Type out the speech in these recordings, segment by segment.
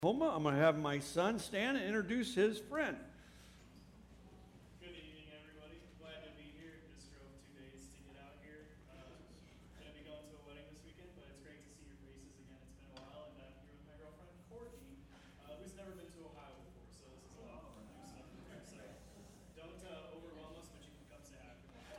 Oklahoma. I'm going to have my son stand and introduce his friend. Good evening, everybody. Glad to be here. Just drove 2 days to get out here. Going to be going to a wedding this weekend, but it's great to see your faces again. It's been a while, and I'm here with my girlfriend, Courtney, who's never been to Ohio before, so this is a lot of new stuff for her. So don't overwhelm us, but you can come say hi.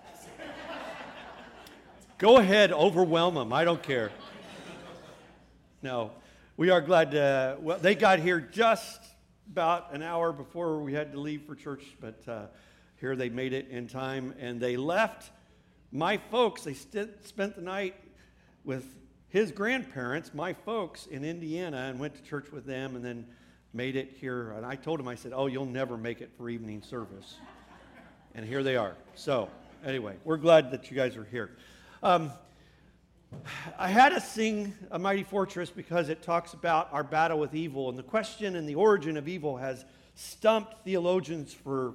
Go ahead, overwhelm them. I don't care. No. We are glad they got here just about an hour before we had to leave for church, but here they made it in time, and they left my folks. They spent the night with his grandparents, my folks, in Indiana, and went to church with them, and then made it here. And I told them, I said, oh, you'll never make it for evening service. And here they are. So, anyway, we're glad that you guys are here. I had to sing A Mighty Fortress because it talks about our battle with evil, and the question and the origin of evil has stumped theologians for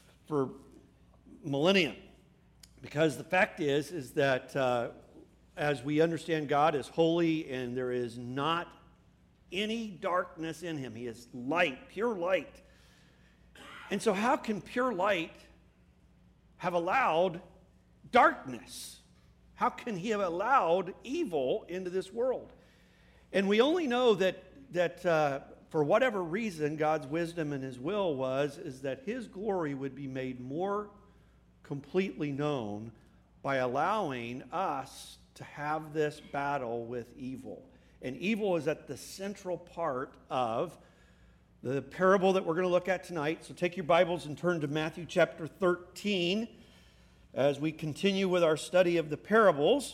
millennia. Because the fact is that as we understand God is holy and there is not any darkness in him, he is light, pure light. And so how can pure light have allowed darkness? How can he have allowed evil into this world? And we only know that for whatever reason, God's wisdom and his will is that his glory would be made more completely known by allowing us to have this battle with evil. And evil is at the central part of the parable that we're going to look at tonight. So take your Bibles and turn to Matthew chapter 13. As we continue with our study of the parables,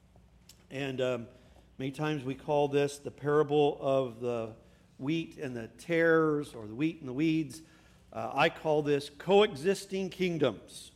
and many times we call this the parable of the wheat and the tares, or the wheat and the weeds. I call this coexisting kingdoms.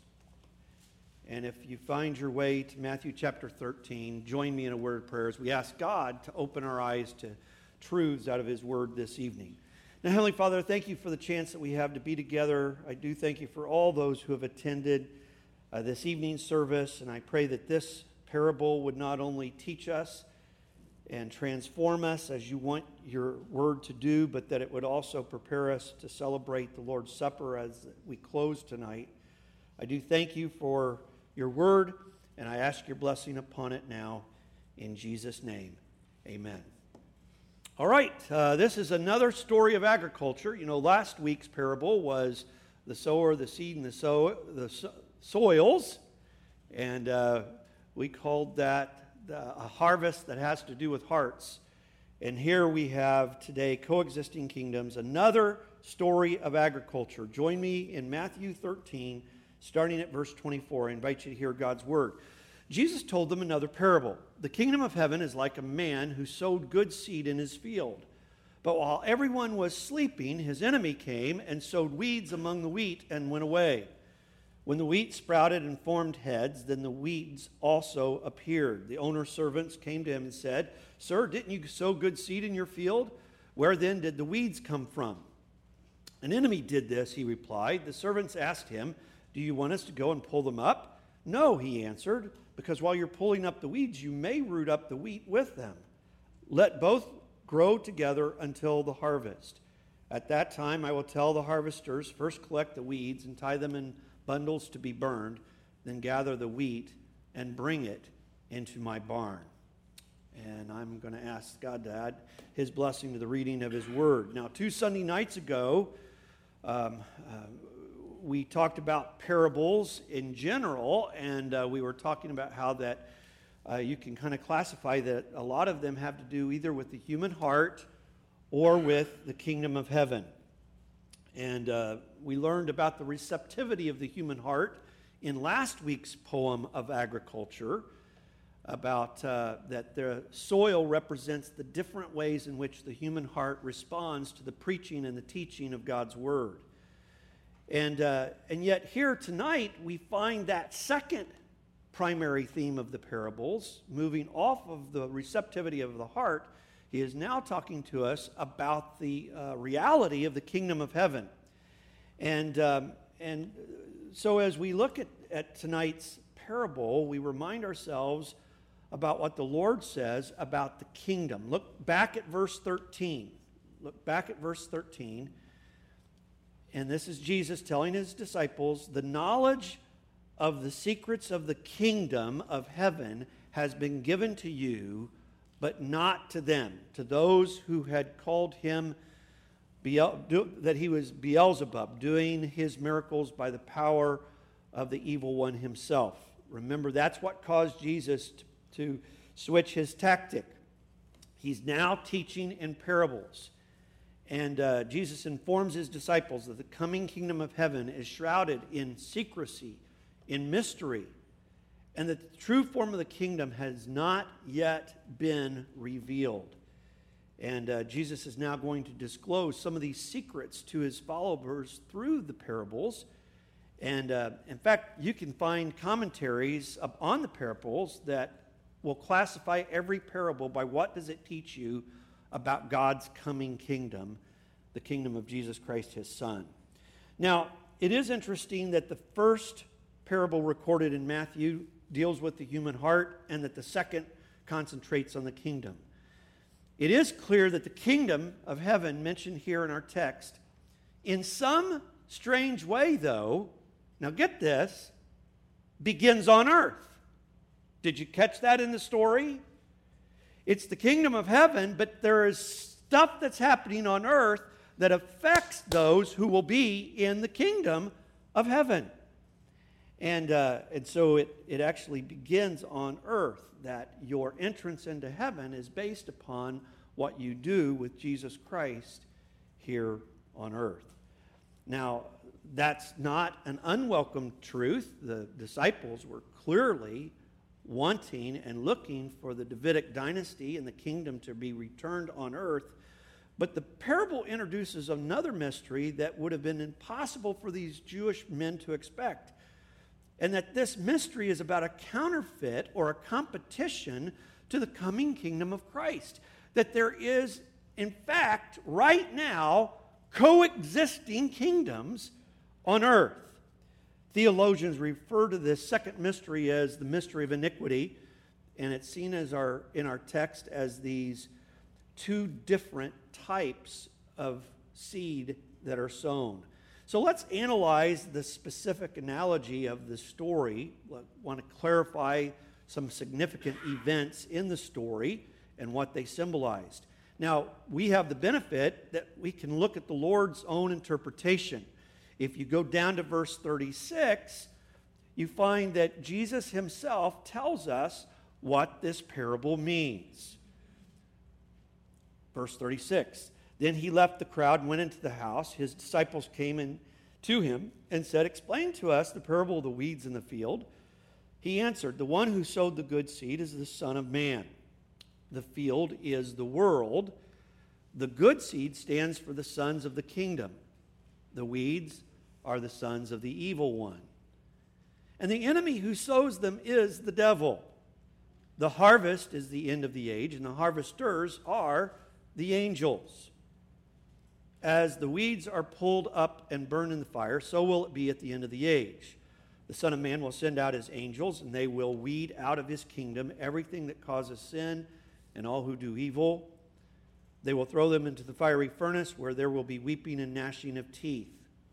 And if you find your way to Matthew chapter 13, join me in a word of prayer as we ask God to open our eyes to truths out of his word this evening. Now, Heavenly Father, thank you for the chance that we have to be together. I do thank you for all those who have attended this evening's service, and I pray that this parable would not only teach us and transform us as you want your word to do, but that it would also prepare us to celebrate the Lord's Supper as we close tonight. I do thank you for your word, and I ask your blessing upon it now in Jesus' name. Amen. All right, this is another story of agriculture. You know, last week's parable was the sower, the seed, and the soils, and we called that a harvest that has to do with hearts. And here we have today coexisting kingdoms, another story of agriculture. Join me in Matthew 13, starting at verse 24. I invite you to hear God's word. Jesus told them another parable. The kingdom of heaven is like a man who sowed good seed in his field. But while everyone was sleeping, his enemy came and sowed weeds among the wheat and went away. When the wheat sprouted and formed heads, then the weeds also appeared. The owner's servants came to him and said, "Sir, didn't you sow good seed in your field? Where then did the weeds come from?" "An enemy did this," he replied. The servants asked him, "Do you want us to go and pull them up?" "No," he answered, "because while you're pulling up the weeds, you may root up the wheat with them. Let both grow together until the harvest. At that time I will tell the harvesters, first collect the weeds and tie them in bundles to be burned, then gather the wheat and bring it into my barn." And I'm going to ask God to add his blessing to the reading of his word. Now, 2 Sunday nights ago, we talked about parables in general, and we were talking about how that you can kind of classify that a lot of them have to do either with the human heart or with the kingdom of heaven. And we learned about the receptivity of the human heart in last week's poem of agriculture, about that the soil represents the different ways in which the human heart responds to the preaching and the teaching of God's word. And yet here tonight we find that second primary theme of the parables, moving off of the receptivity of the heart. He is now talking to us about the reality of the kingdom of heaven. And so as we look at tonight's parable, we remind ourselves about what the Lord says about the kingdom. Look back at verse 13. Look back at verse 13. And this is Jesus telling his disciples, the knowledge of the secrets of the kingdom of heaven has been given to you, but not to them, to those who had called him that he was Beelzebub, doing his miracles by the power of the evil one himself. Remember, that's what caused Jesus to switch his tactic. He's now teaching in parables. And Jesus informs his disciples that the coming kingdom of heaven is shrouded in secrecy, in mystery, and that the true form of the kingdom has not yet been revealed. And Jesus is now going to disclose some of these secrets to his followers through the parables. And in fact, you can find commentaries on the parables that will classify every parable by what does it teach you about God's coming kingdom, the kingdom of Jesus Christ, his Son. Now, it is interesting that the first parable recorded in Matthew deals with the human heart and that the second concentrates on the kingdom. It is clear that the kingdom of heaven mentioned here in our text, in some strange way, though, now get this, begins on earth. Did you catch that in the story? It's the kingdom of heaven, but there is stuff that's happening on earth that affects those who will be in the kingdom of heaven. And so it actually begins on earth, that your entrance into heaven is based upon what you do with Jesus Christ here on earth. Now, that's not an unwelcome truth. The disciples were clearly wanting and looking for the Davidic dynasty and the kingdom to be returned on earth. But the parable introduces another mystery that would have been impossible for these Jewish men to expect. And that this mystery is about a counterfeit or a competition to the coming kingdom of Christ. That there is, in fact, right now, coexisting kingdoms on earth. Theologians refer to this second mystery as the mystery of iniquity, and it's seen as in our text as these two different types of seed that are sown. So let's analyze the specific analogy of the story. I want to clarify some significant events in the story and what they symbolized. Now, we have the benefit that we can look at the Lord's own interpretation. If you go down to verse 36, you find that Jesus himself tells us what this parable means. Verse 36. Then he left the crowd and went into the house. His disciples came in to him and said, "Explain to us the parable of the weeds in the field." He answered, "The one who sowed the good seed is the Son of Man. The field is the world. The good seed stands for the sons of the kingdom. The weeds are the sons of the evil one. And the enemy who sows them is the devil. The harvest is the end of the age, and the harvesters are the angels. As the weeds are pulled up and burned in the fire, so will it be at the end of the age. The Son of Man will send out his angels, and they will weed out of his kingdom everything that causes sin and all who do evil. They will throw them into the fiery furnace, where there will be weeping and gnashing of teeth.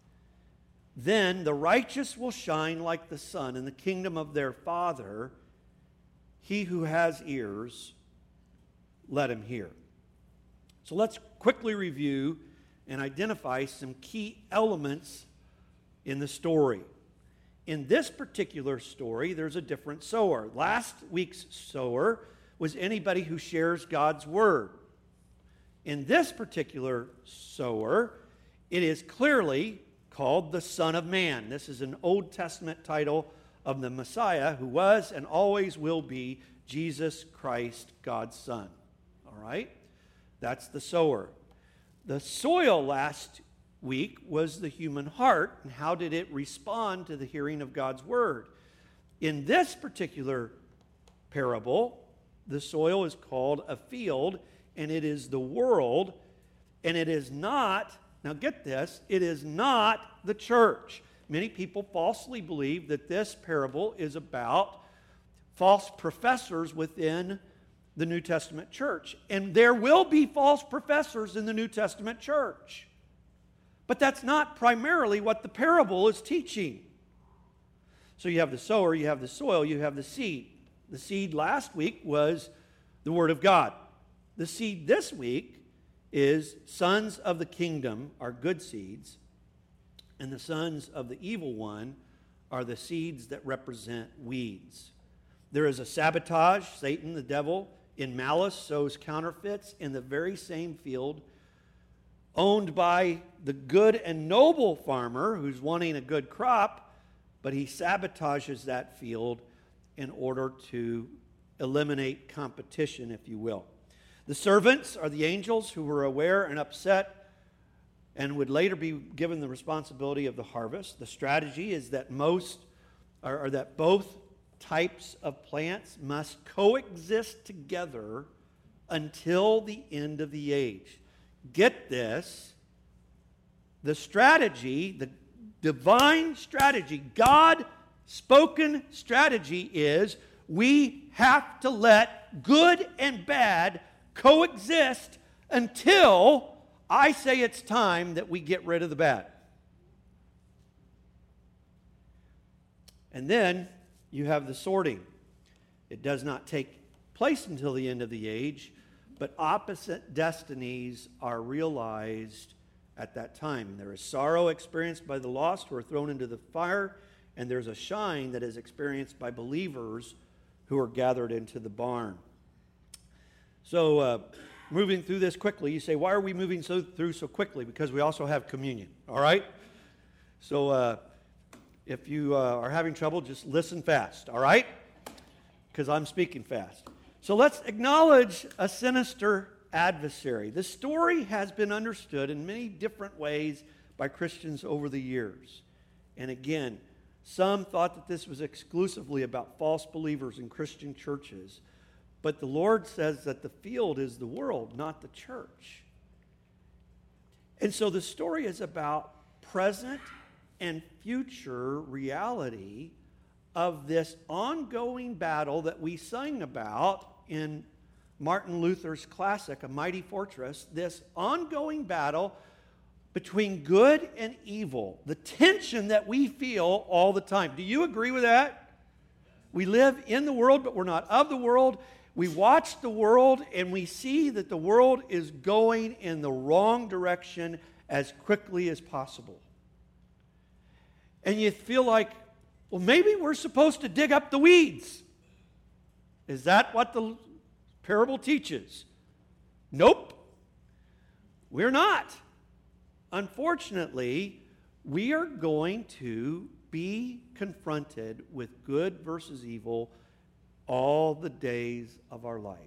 Then the righteous will shine like the sun in the kingdom of their Father. He who has ears, let him hear." So let's quickly review and identify some key elements in the story. In this particular story, there's a different sower. Last week's sower was anybody who shares God's word. In this particular sower, it is clearly called the Son of Man. This is an Old Testament title of the Messiah, who was and always will be Jesus Christ, God's Son. All right? That's the sower. The soil last week was the human heart, and how did it respond to the hearing of God's word? In this particular parable, the soil is called a field, and it is the world, and it is not, now get this, it is not the church. Many people falsely believe that this parable is about false professors within the New Testament church. And there will be false professors in the New Testament church. But that's not primarily what the parable is teaching. So you have the sower, you have the soil, you have the seed. The seed last week was the Word of God. The seed this week is sons of the kingdom are good seeds, and the sons of the evil one are the seeds that represent weeds. There is a sabotage. Satan, the devil, in malice sows counterfeits in the very same field owned by the good and noble farmer who's wanting a good crop, but he sabotages that field in order to eliminate competition, if you will. The servants are the angels who were aware and upset and would later be given the responsibility of the harvest. The strategy is that both types of plants must coexist together until the end of the age. Get this, the strategy, the divine strategy, God-spoken strategy is we have to let good and bad coexist until I say it's time that we get rid of the bad. And then you have the sorting. It does not take place until the end of the age, but opposite destinies are realized at that time. There is sorrow experienced by the lost who are thrown into the fire, and there's a shine that is experienced by believers who are gathered into the barn. So, moving through this quickly, you say, why are we moving through so quickly? Because we also have communion, all right? So, if you are having trouble, just listen fast, all right? Because I'm speaking fast. So let's acknowledge a sinister adversary. The story has been understood in many different ways by Christians over the years. And again, some thought that this was exclusively about false believers in Christian churches. But the Lord says that the field is the world, not the church. And so the story is about present and future reality of this ongoing battle that we sang about in Martin Luther's classic, A Mighty Fortress, this ongoing battle between good and evil, the tension that we feel all the time. Do you agree with that? We live in the world, but we're not of the world. We watch the world, and we see that the world is going in the wrong direction as quickly as possible. And you feel like, well, maybe we're supposed to dig up the weeds. Is that what the parable teaches? Nope. We're not. Unfortunately, we are going to be confronted with good versus evil all the days of our life.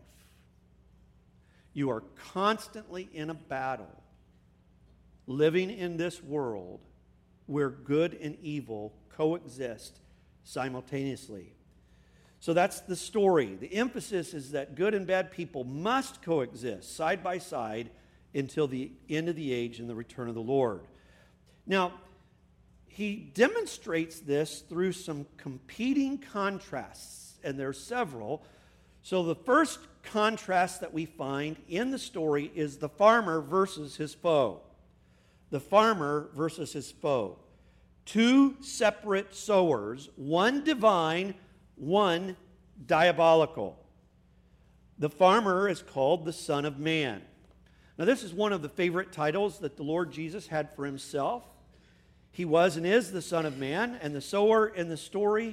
You are constantly in a battle, living in this world where good and evil coexist simultaneously. So that's the story. The emphasis is that good and bad people must coexist side by side until the end of the age and the return of the Lord. Now, he demonstrates this through some competing contrasts, and there are several. So the first contrast that we find in the story is the farmer versus his foe. The farmer versus his foe. Two separate sowers, one divine, one diabolical. The farmer is called the Son of Man. Now, this is one of the favorite titles that the Lord Jesus had for himself. He was and is the Son of Man, and the sower in the story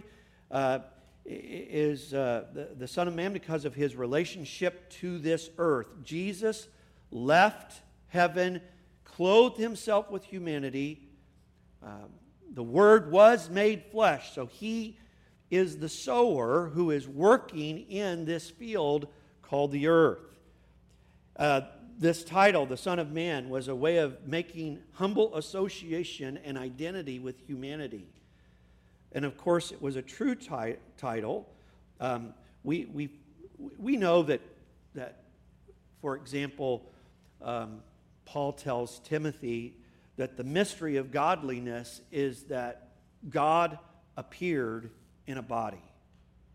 is the Son of Man because of his relationship to this earth. Jesus left heaven, clothed himself with humanity. The Word was made flesh, so he is the sower who is working in this field called the earth. This title, the Son of Man, was a way of making humble association and identity with humanity. And of course, it was a true title. We know that, for example, Paul tells Timothy that the mystery of godliness is that God appeared in a body.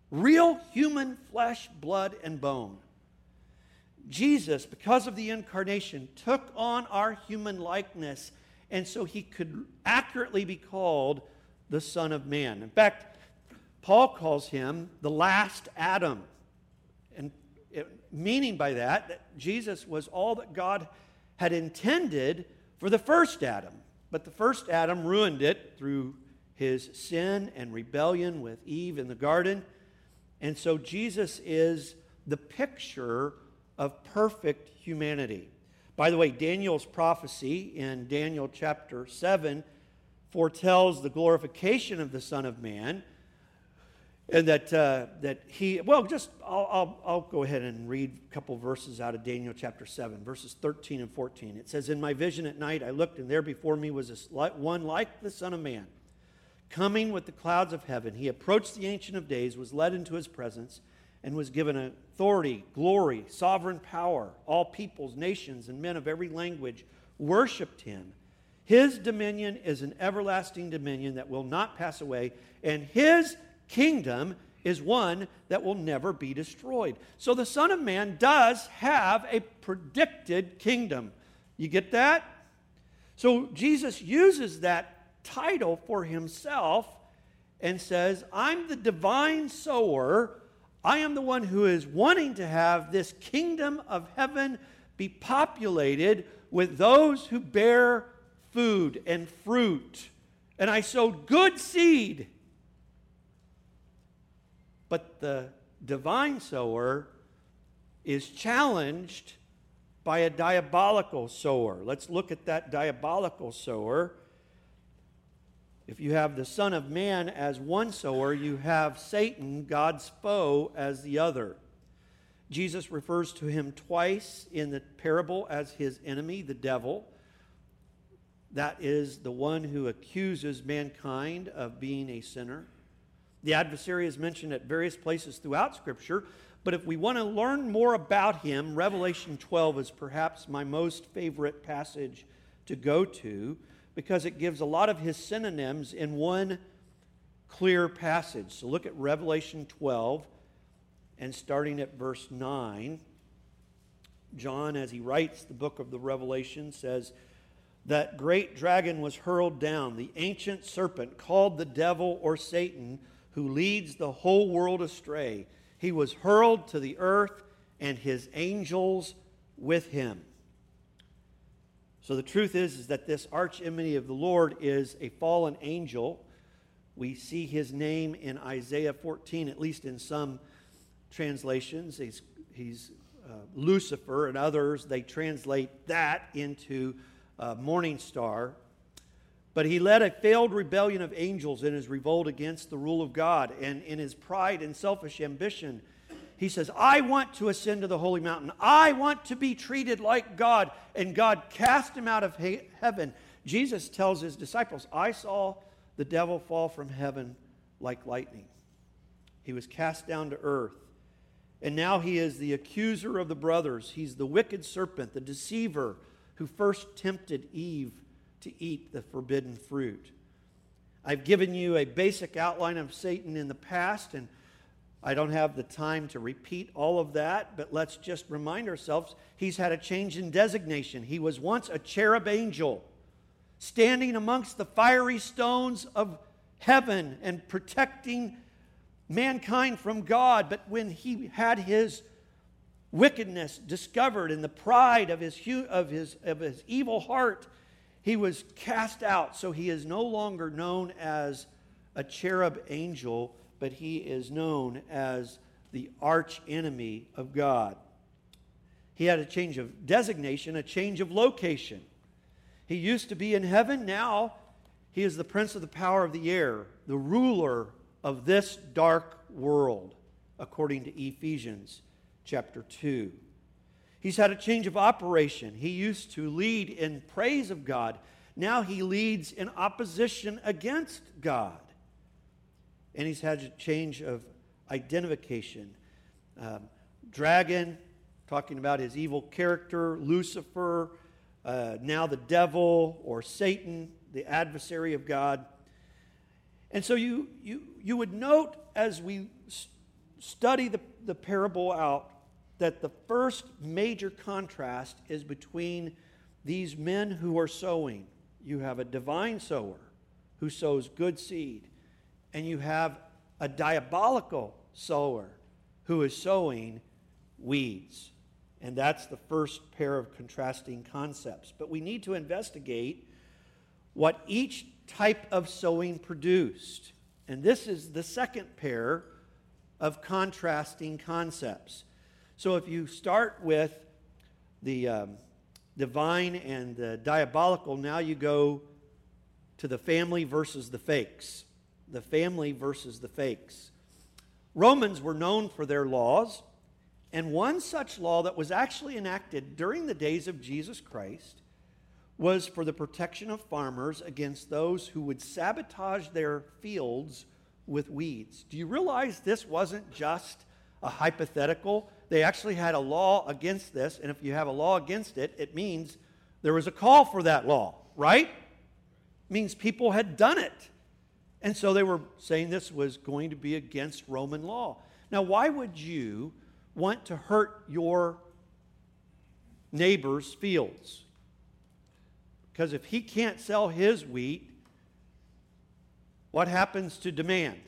real human flesh, blood, and bone. Jesus, because of the incarnation, took on our human likeness, and so he could accurately be called the Son of Man. In fact, Paul calls him the last Adam, and meaning by that Jesus was all that God had intended for the first Adam. But the first Adam ruined it through his sin and rebellion with Eve in the garden. And so Jesus is the picture of perfect humanity. By the way, Daniel's prophecy in Daniel chapter 7 foretells the glorification of the Son of Man, and that he, well, just I'll go ahead and read a couple verses out of Daniel chapter 7, verses 13 and 14. It says, "In my vision at night I looked, and there before me was one like the Son of Man, coming with the clouds of heaven. He approached the Ancient of Days, was led into his presence, and was given authority, glory, sovereign power. All peoples, nations, and men of every language worshipped him. His dominion is an everlasting dominion that will not pass away, and his kingdom is one that will never be destroyed." So the Son of Man does have a predicted kingdom. You get that? So Jesus uses that title for himself and says, "I'm the divine sower. I am the one who is wanting to have this kingdom of heaven be populated with those who bear food and fruit. And I sowed good seed." But the divine sower is challenged by a diabolical sower. Let's look at that diabolical sower. If you have the Son of Man as one sower, you have Satan, God's foe, as the other. Jesus refers to him twice in the parable as his enemy, the devil. That is the one who accuses mankind of being a sinner. The adversary is mentioned at various places throughout Scripture, but if we want to learn more about him, Revelation 12 is perhaps my most favorite passage to go to, because it gives a lot of his synonyms in one clear passage. So look at Revelation 12, and starting at verse 9, John, as he writes the book of the Revelation, says, "That great dragon was hurled down, the ancient serpent called the devil or Satan, who leads the whole world astray. He was hurled to the earth, and his angels with him." So the truth is that this arch-enemy of the Lord is a fallen angel. We see his name in Isaiah 14, at least in some translations. He's Lucifer, and others, they translate that into morning star. But he led a failed rebellion of angels in his revolt against the rule of God. And in his pride and selfish ambition, he says, "I want to ascend to the holy mountain. I want to be treated like God." And God cast him out of heaven. Jesus tells his disciples, "I saw the devil fall from heaven like lightning." He was cast down to earth. And now he is the accuser of the brothers. He's the wicked serpent, the deceiver, who first tempted Eve to eat the forbidden fruit. I've given you a basic outline of Satan in the past, and I don't have the time to repeat all of that, but let's just remind ourselves he's had a change in designation. He was once a cherub angel, standing amongst the fiery stones of heaven and protecting mankind from God. But when he had his wickedness discovered and the pride of his evil heart, he was cast out. So he is no longer known as a cherub angel, but he is known as the arch enemy of God. He had a change of designation, a change of location. He used to be in heaven. Now he is the prince of the power of the air, the ruler of this dark world, according to Ephesians chapter 2. He's had a change of operation. He used to lead in praise of God. Now he leads in opposition against God. And he's had a change of identification. Dragon, talking about his evil character. Lucifer, now the devil or Satan, the adversary of God. And so you would note as we study the parable out, that the first major contrast is between these men who are sowing. You have a divine sower who sows good seed, and you have a diabolical sower who is sowing weeds. And that's the first pair of contrasting concepts. But we need to investigate what each type of sowing produced. And this is the second pair of contrasting concepts. So if you start with the divine and the diabolical, now you go to the family versus the fakes. The family versus the fakes. Romans were known for their laws, and one such law that was actually enacted during the days of Jesus Christ was for the protection of farmers against those who would sabotage their fields with weeds. Do you realize this wasn't just a hypothetical? They actually had a law against this, and if you have a law against it, it means there was a call for that law, right? It means people had done it. And so they were saying this was going to be against Roman law. Now, why would you want to hurt your neighbor's fields? Because if he can't sell his wheat, what happens to demand?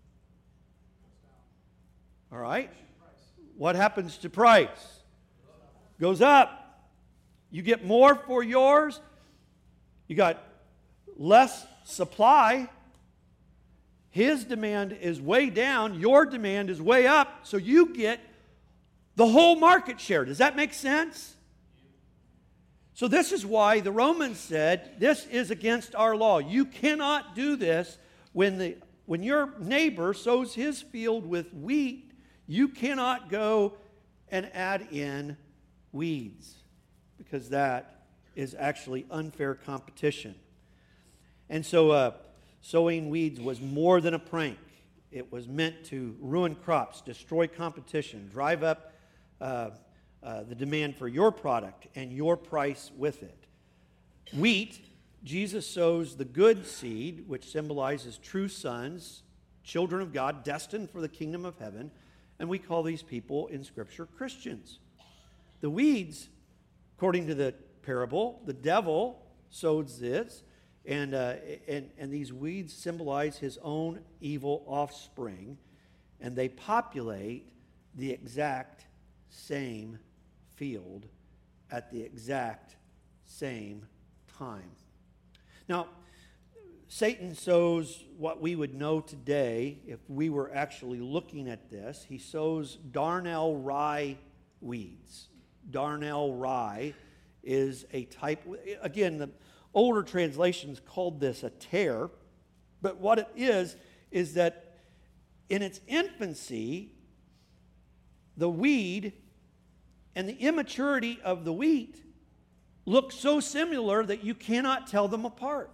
All right? What happens to price? Goes up. You get more for yours. You got less supply. His demand is way down. Your demand is way up. So you get the whole market share. Does that make sense? So this is why the Romans said, this is against our law. You cannot do this when your neighbor sows his field with wheat. You cannot go and add in weeds, because that is actually unfair competition. And so sowing weeds was more than a prank. It was meant to ruin crops, destroy competition, drive up the demand for your product and your price with it. Wheat, Jesus sows the good seed, which symbolizes true sons, children of God, destined for the kingdom of heaven. And we call these people in Scripture Christians. The weeds, according to the parable, the devil sows this, and these weeds symbolize his own evil offspring, and they populate the exact same field at the exact same time. Now, Satan sows what we would know today if we were actually looking at this. He sows darnel rye weeds. Darnel rye is a type, again, the older translations called this a tare, but what it is that in its infancy, the weed and the immaturity of the wheat look so similar that you cannot tell them apart.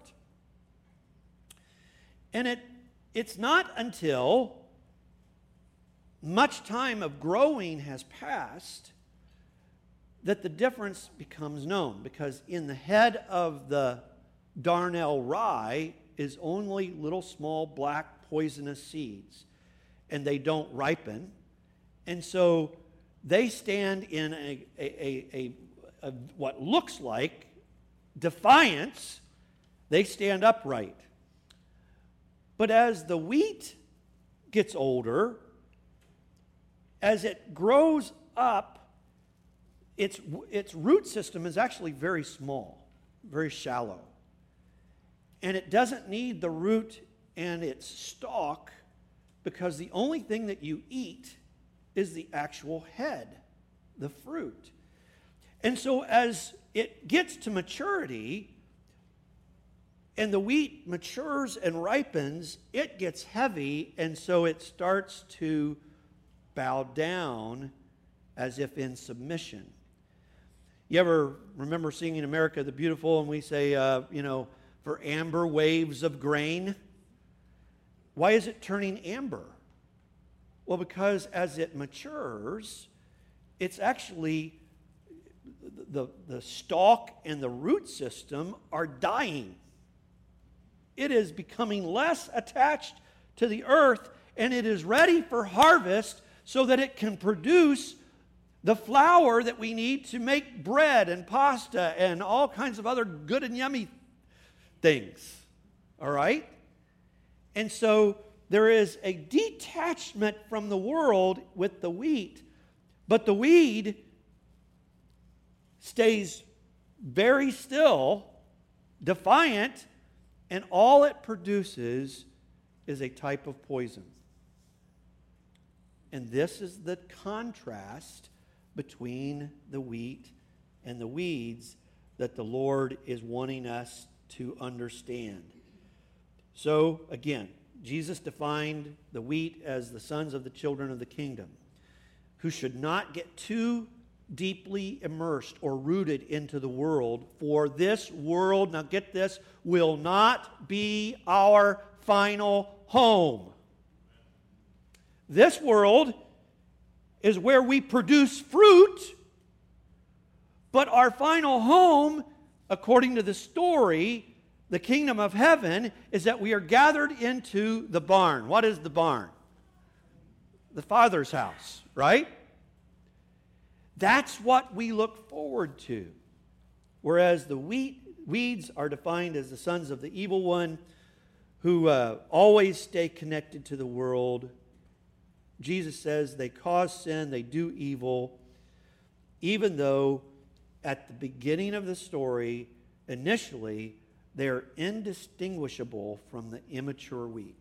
And it's not until much time of growing has passed that the difference becomes known, because in the head of the darnel rye is only little small black poisonous seeds, and they don't ripen. And so they stand in a what looks like defiance. They stand upright. But as the wheat gets older, as it grows up, its root system is actually very small, very shallow. And it doesn't need the root and its stalk, because the only thing that you eat is the actual head, the fruit. And so as it gets to maturity, and the wheat matures and ripens, it gets heavy, and so it starts to bow down as if in submission. You ever remember singing America the Beautiful, and we say, for amber waves of grain? Why is it turning amber? Well, because as it matures, it's actually, the stalk and the root system are dying. It is becoming less attached to the earth, and it is ready for harvest so that it can produce the flour that we need to make bread and pasta and all kinds of other good and yummy things. All right? And so there is a detachment from the world with the wheat, but the weed stays very still, defiant, and all it produces is a type of poison. And this is the contrast between the wheat and the weeds that the Lord is wanting us to understand. So, again, Jesus defined the wheat as the sons of the children of the kingdom, who should not get too deeply immersed or rooted into the world, for this world, now get this, will not be our final home. This world is where we produce fruit, but our final home, according to the story, the kingdom of heaven, is that we are gathered into the barn. What is the barn? The Father's house, right? That's what we look forward to. Whereas the weeds are defined as the sons of the evil one, who always stay connected to the world. Jesus says they cause sin, they do evil, even though at the beginning of the story, initially, they're indistinguishable from the immature wheat.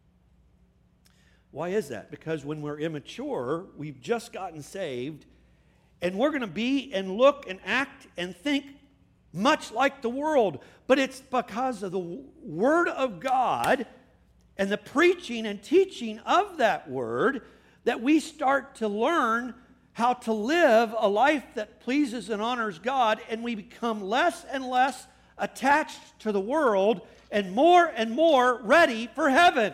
Why is that? Because when we're immature, we've just gotten saved, and we're going to be and look and act and think much like the world. But it's because of the Word of God and the preaching and teaching of that Word that we start to learn how to live a life that pleases and honors God, and we become less and less attached to the world and more ready for heaven.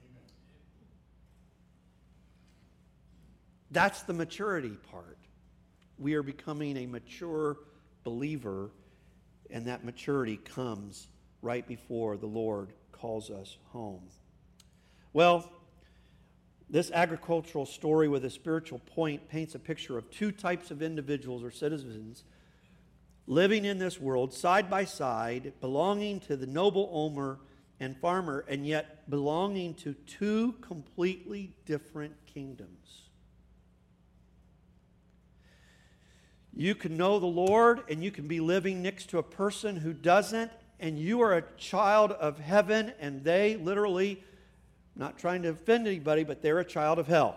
That's the maturity part. We are becoming a mature believer, and that maturity comes right before the Lord calls us home. Well, this agricultural story with a spiritual point paints a picture of two types of individuals or citizens living in this world side by side, belonging to the noble owner and farmer, and yet belonging to two completely different kingdoms. You can know the Lord, and you can be living next to a person who doesn't, and you are a child of heaven, and they literally, not trying to offend anybody, but they're a child of hell.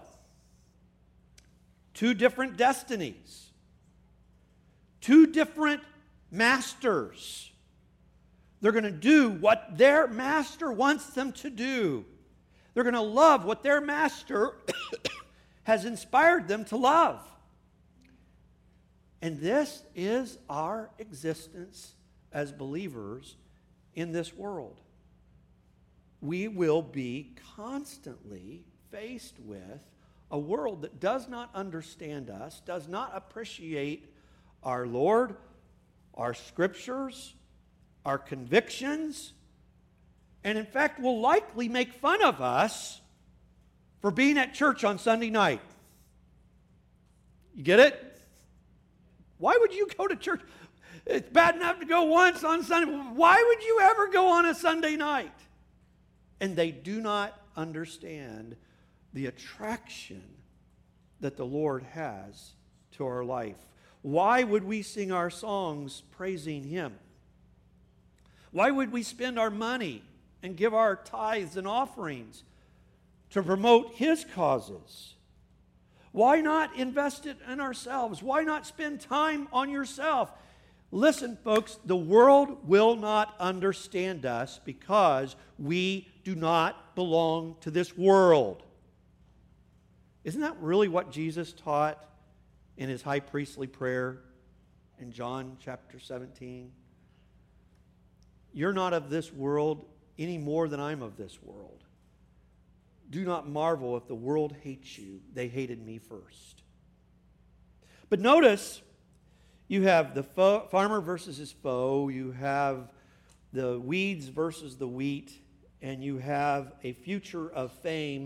Two different destinies. Two different masters. They're going to do what their master wants them to do. They're going to love what their master has inspired them to love. And this is our existence as believers in this world. We will be constantly faced with a world that does not understand us, does not appreciate our Lord, our scriptures, our convictions, and in fact will likely make fun of us for being at church on Sunday night. You get it? Why would you go to church? It's bad enough to go once on Sunday. Why would you ever go on a Sunday night? And they do not understand the attraction that the Lord has to our life. Why would we sing our songs praising Him? Why would we spend our money and give our tithes and offerings to promote His causes? Why not invest it in ourselves? Why not spend time on yourself? Listen, folks, the world will not understand us because we do not belong to this world. Isn't that really what Jesus taught in His high priestly prayer in John chapter 17? You're not of this world any more than I'm of this world. Do not marvel if the world hates you. They hated me first. But notice, you have the farmer versus his foe. You have the weeds versus the wheat. And you have a future of fame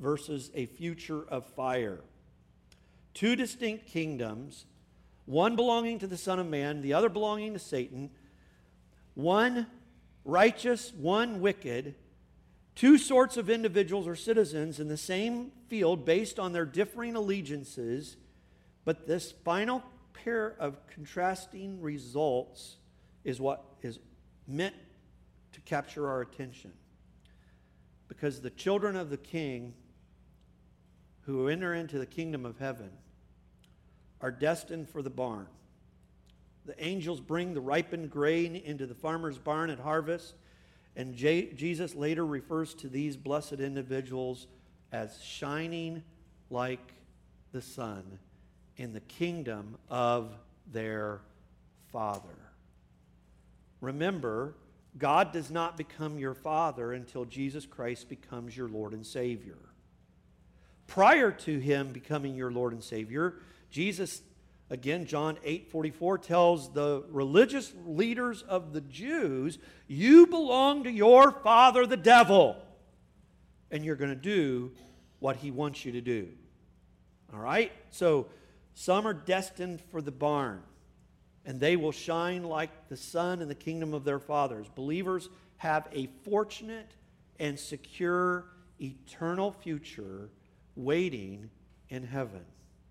versus a future of fire. Two distinct kingdoms, one belonging to the Son of Man, the other belonging to Satan, one righteous, one wicked, two sorts of individuals or citizens in the same field based on their differing allegiances, but this final pair of contrasting results is what is meant to capture our attention. Because the children of the King who enter into the kingdom of heaven are destined for the barn. The angels bring the ripened grain into the farmer's barn at harvest, and Jesus later refers to these blessed individuals as shining like the sun in the kingdom of their Father. Remember, God does not become your Father until Jesus Christ becomes your Lord and Savior. Prior to Him becoming your Lord and Savior, Jesus, again, John 8:44 tells the religious leaders of the Jews, you belong to your father, the devil, and you're going to do what he wants you to do. All right? So some are destined for the barn, and they will shine like the sun in the kingdom of their fathers. Believers have a fortunate and secure eternal future waiting in heaven.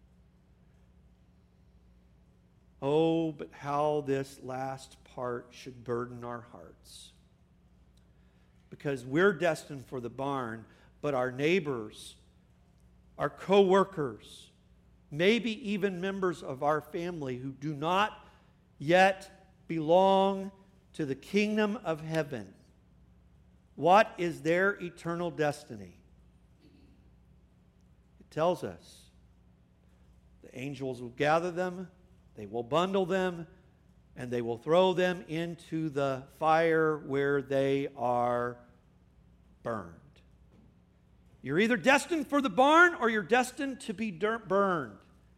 Oh, but how this last part should burden our hearts. Because we're destined for the barn, but our neighbors, our co-workers, maybe even members of our family who do not yet belong to the kingdom of heaven, what is their eternal destiny? It tells us the angels will gather them, they will bundle them, and they will throw them into the fire where they are burned. You're either destined for the barn or you're destined to be burned.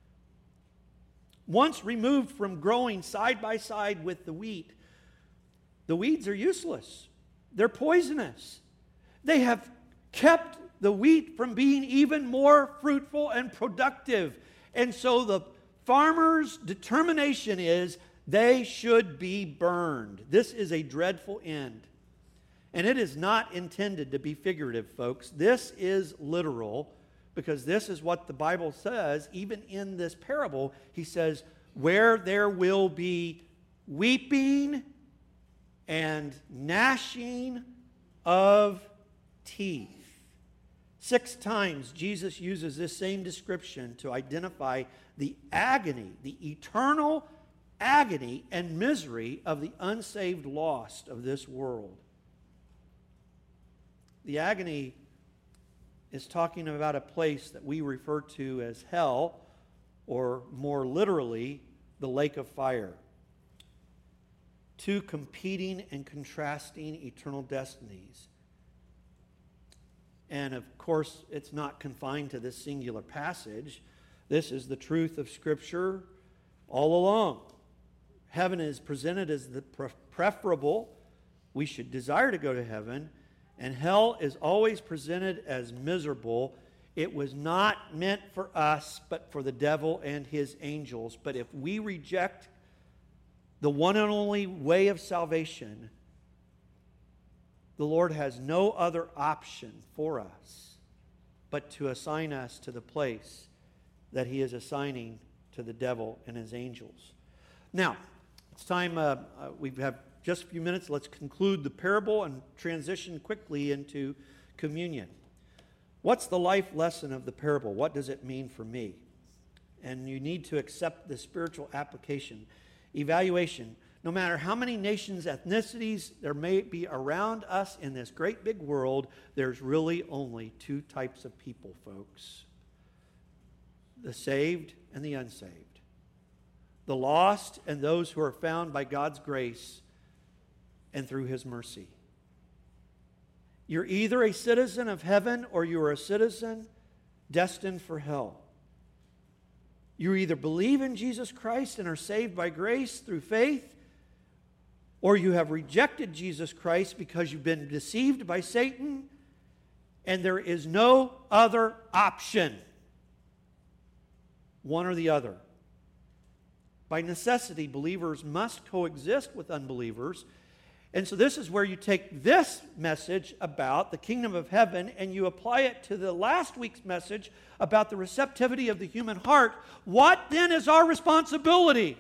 Once removed from growing side by side with the wheat, the weeds are useless. They're poisonous. They have kept the wheat from being even more fruitful and productive. And so the farmer's determination is they should be burned. This is a dreadful end. And it is not intended to be figurative, folks. This is literal, because this is what the Bible says. Even in this parable, he says, where there will be weeping and gnashing of teeth. 6 times Jesus uses this same description to identify the agony, the eternal agony and misery of the unsaved lost of this world. The agony is talking about a place that we refer to as hell, or more literally, the lake of fire. 2 competing and contrasting eternal destinies. And of course, it's not confined to this singular passage. This is the truth of Scripture all along. Heaven is presented as the preferable. We should desire to go to heaven. And hell is always presented as miserable. It was not meant for us, but for the devil and his angels. But if we reject the one and only way of salvation, the Lord has no other option for us but to assign us to the place that He is assigning to the devil and his angels. Now, it's time, we have just a few minutes. Let's conclude the parable and transition quickly into communion. What's the life lesson of the parable? What does it mean for me? And you need to accept the spiritual application. Evaluation. No matter how many nations, ethnicities there may be around us in this great big world, there's really only 2 types of people, folks. The saved and the unsaved. The lost and those who are found by God's grace and through His mercy. You're either a citizen of heaven or you are a citizen destined for hell. You either believe in Jesus Christ and are saved by grace through faith, or you have rejected Jesus Christ because you've been deceived by Satan and there is no other option. One or the other. By necessity, believers must coexist with unbelievers. And so this is where you take this message about the kingdom of heaven and you apply it to the last week's message about the receptivity of the human heart. What then is our responsibility?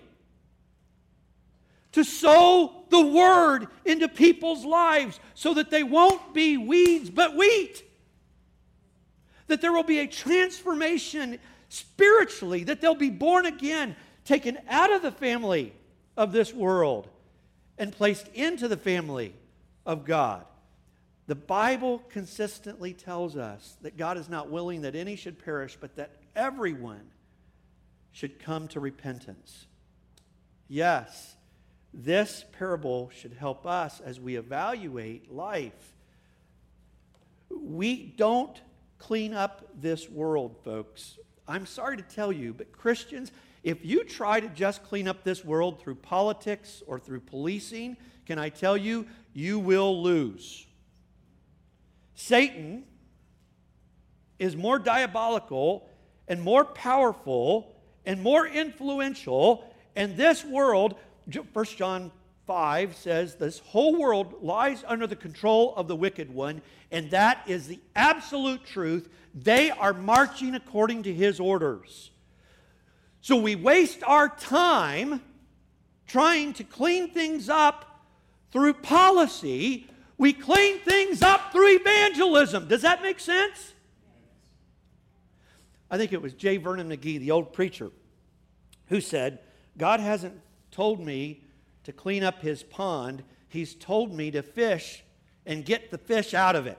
To sow the word into people's lives so that they won't be weeds but wheat. That there will be a transformation spiritually, that they'll be born again, taken out of the family of this world and placed into the family of God. The Bible consistently tells us that God is not willing that any should perish, but that everyone should come to repentance. Yes, this parable should help us as we evaluate life. We don't clean up this world, folks. I'm sorry to tell you, but Christians, if you try to just clean up this world through politics or through policing, can I tell you, you will lose. Satan is more diabolical and more powerful and more influential, and this world, 1 John 5 says, this whole world lies under the control of the wicked one, and that is the absolute truth. They are marching according to his orders. So we waste our time trying to clean things up through policy. We clean things up through evangelism. Does that make sense? I think it was J. Vernon McGee, the old preacher, who said, God hasn't told me to clean up his pond. He's told me to fish and get the fish out of it.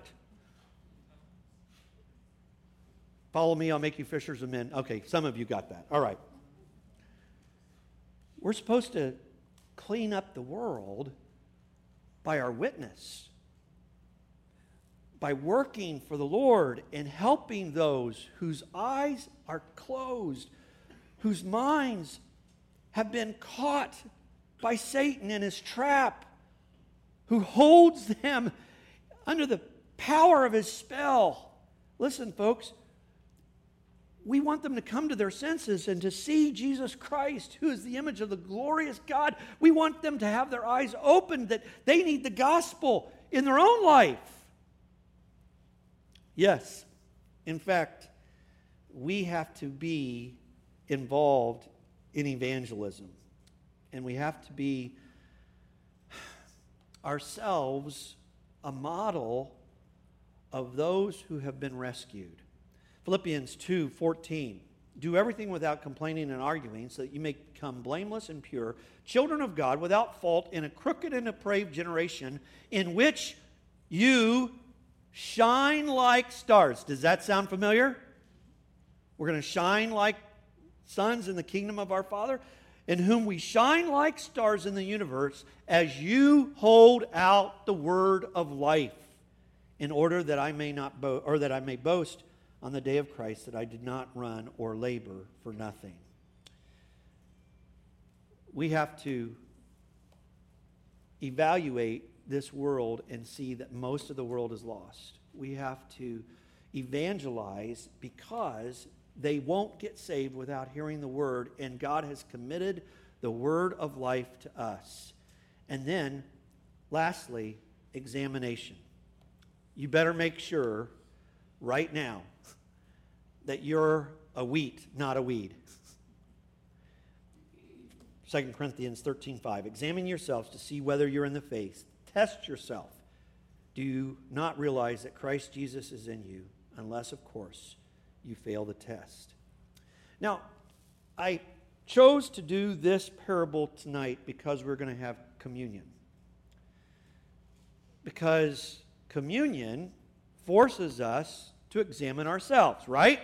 Follow me, I'll make you fishers of men. Okay, some of you got that. All right. We're supposed to clean up the world by our witness, by working for the Lord and helping those whose eyes are closed, whose minds have been caught by Satan in his trap, who holds them under the power of his spell. Listen, folks, we want them to come to their senses and to see Jesus Christ, who is the image of the glorious God. We want them to have their eyes opened that they need the gospel in their own life. Yes, in fact, we have to be involved in evangelism. And we have to be ourselves a model of those who have been rescued. Philippians 2:14, do everything without complaining and arguing, so that you may become blameless and pure, children of God without fault in a crooked and depraved generation, in which you shine like stars. Does that sound familiar? We're going to shine like sons in the kingdom of our Father, in whom we shine like stars in the universe, as you hold out the word of life, in order that I may not that I may boast on the day of Christ that I did not run or labor for nothing. We have to evaluate this world and see that most of the world is lost. We have to evangelize because they won't get saved without hearing the word, and God has committed the word of life to us. And then, lastly, examination. You better make sure right now that you're a wheat, not a weed. 2 Corinthians 13:5. Examine yourselves to see whether you're in the faith. Test yourself. Do you not realize that Christ Jesus is in you, unless, of course, you fail the test? Now, I chose to do this parable tonight because we're going to have communion. Because communion forces us to examine ourselves, right?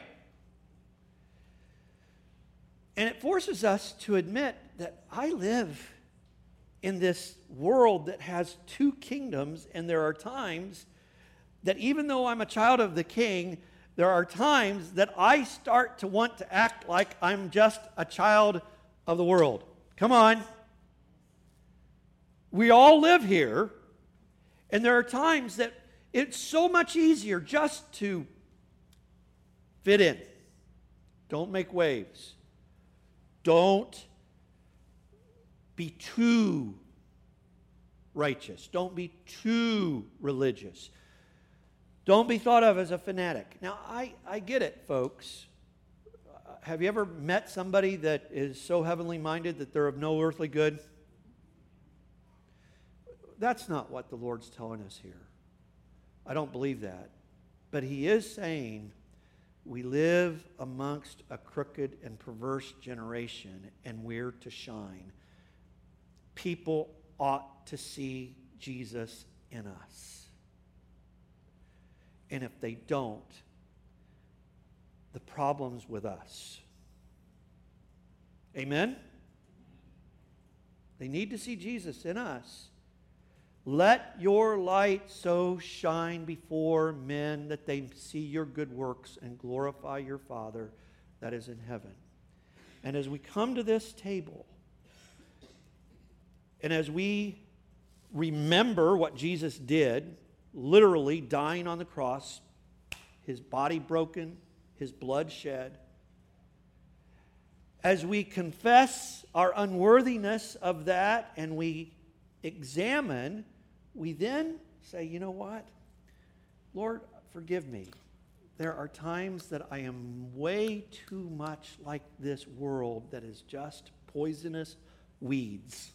And it forces us to admit that I live in this world that has two kingdoms, and there are times that even though I'm a child of the King, there are times that I start to want to act like I'm just a child of the world. Come on. We all live here, and there are times that It's so much easier just to fit in. Don't make waves. Don't be too righteous. Don't be too religious. Don't be thought of as a fanatic. Now, I get it, folks. Have you ever met somebody that is so heavenly minded that they're of no earthly good? That's not what the Lord's telling us here. I don't believe that. But He is saying we live amongst a crooked and perverse generation, and we're to shine. People ought to see Jesus in us. And if they don't, the problem's with us. Amen? They need to see Jesus in us. Let your light so shine before men that they see your good works and glorify your Father that is in heaven. And as we come to this table, and as we remember what Jesus did, literally dying on the cross, His body broken, His blood shed, as we confess our unworthiness of that and we examine, we then say, you know what? Lord, forgive me. There are times that I am way too much like this world that is just poisonous weeds.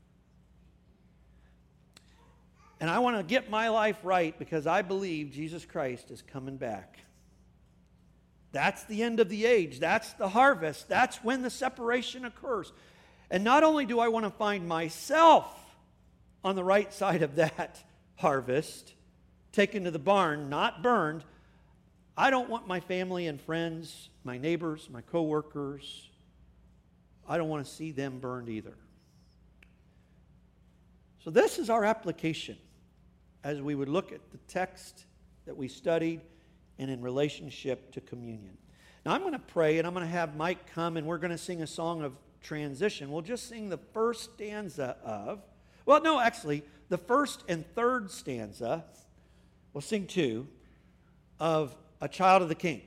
And I want to get my life right because I believe Jesus Christ is coming back. That's the end of the age. That's the harvest. That's when the separation occurs. And not only do I want to find myself on the right side of that harvest, taken to the barn, not burned, I don't want my family and friends, my neighbors, my coworkers, I don't want to see them burned either. So this is our application as we would look at the text that we studied and in relationship to communion. Now I'm going to pray and I'm going to have Mike come and we're going to sing a song of transition. We'll just sing the first stanza of, well, no, actually, the first and third stanza, we'll sing two, of A Child of the King.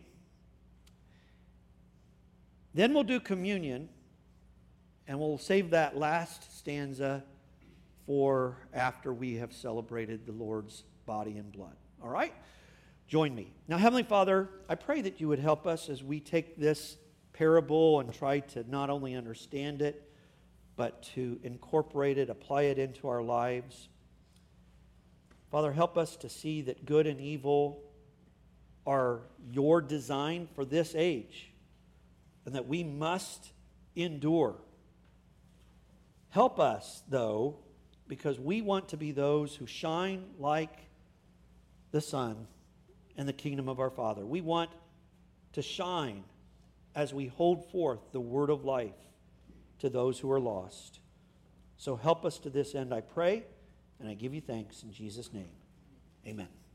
Then we'll do communion, and we'll save that last stanza for after we have celebrated the Lord's body and blood. All right? Join me. Now, Heavenly Father, I pray that you would help us as we take this parable and try to not only understand it, but to incorporate it, apply it into our lives. Father, help us to see that good and evil are your design for this age, and that we must endure. Help us, though, because we want to be those who shine like the sun in the kingdom of our Father. We want to shine as we hold forth the word of life to those who are lost. So help us to this end, I pray, and I give you thanks in Jesus' name. Amen.